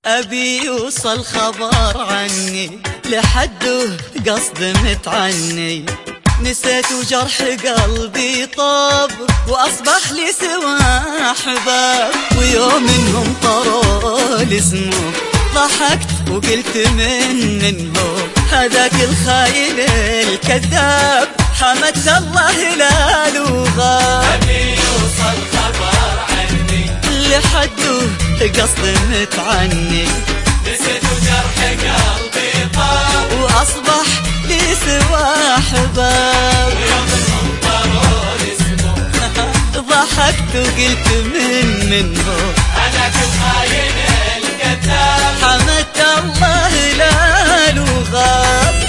أبي يوصل خبر عني لحده قصد متعني، نسيت وجرح قلبي طاب وأصبح لي سوى أحباب، ويوم إنهم طروا لاسمه ضحكت وقلت منه هذاك الخاين الكذاب، حمدت الله لا لغاب. أبي يوصل خبر عني لحده قصد متعني، نسيت وجرح قلبي طاب وأصبح لي سوى أحباب، ويوم إنهم طروا لاسمه ضحكت وقلت منه هذاك الخاين الكذاب، حمدت الله لا لغاب.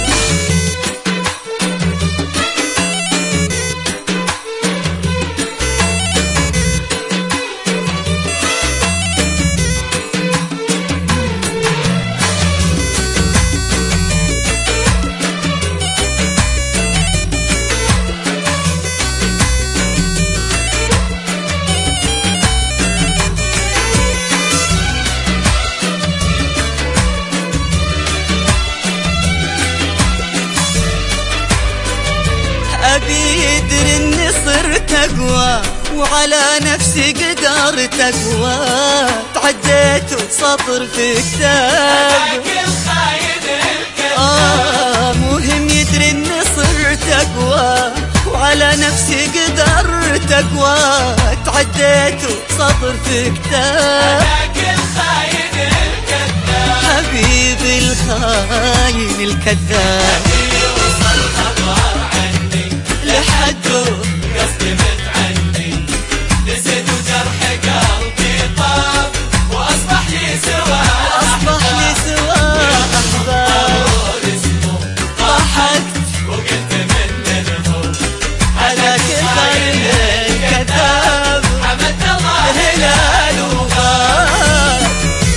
أبي يدري إني صرت أقوى وعلى نفسي قدرت أقوى، تعديت سطر في كتاب هذاك الخاين الكذاب، مهم يدري إني صرت أقوى وعلى نفسي قدرت أقوى، تعديت سطر في كتاب. هذاك الخاين الكذاب، حبيبي الخاين الكذاب، يوصل خبر عني لحده قصد متعني، نسيت وجرح قلبي طاب وأصبح لي سوى أصبح لي سوى أحباب، اسمه ضحكت وقلت منه هذاك الخاين الكذاب، حمدت الله لا لغاب.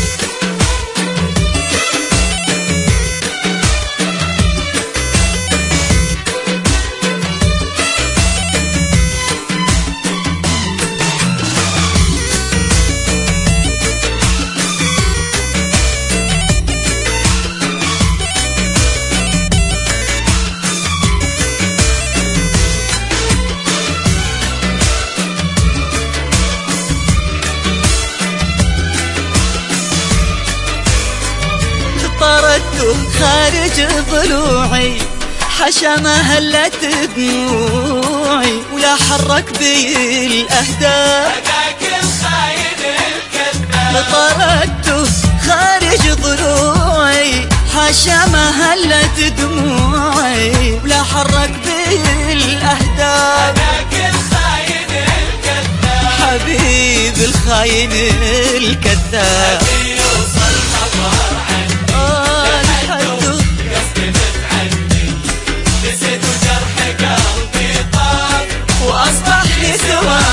طردته خارج ضلوعي، حشا ما هلت دموعي ولا حرك بي الأهداف، هذاك الخاين الكذاب، طردته خارج ضلوعي، حشا ما هلت دموعي ولا حرك بي الأهداف. هذاك الخاين الكذاب، حبيب الخاين الكذاب، يوصل خبر عني لحده قصد متعني، نسيت وجرح قلبي طاب وأصبح لي سوى